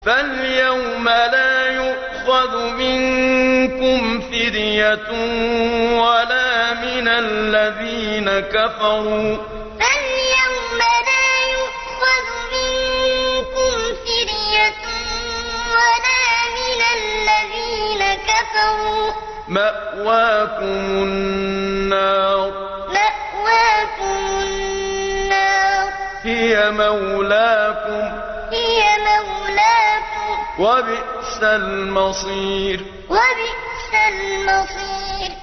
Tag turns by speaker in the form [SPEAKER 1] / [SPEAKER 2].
[SPEAKER 1] فَالْيَوْمَ لَا يُؤْخَذُ مِنكُمْ فِدْيَةٌ وَلَا مِنَ الَّذِينَ كَفَرُوا مَأْوَاكُمُ النَّارُ هِيَ مَوْلَاكُمْ ۖ وَبِئْسَ الْمَصِيرُ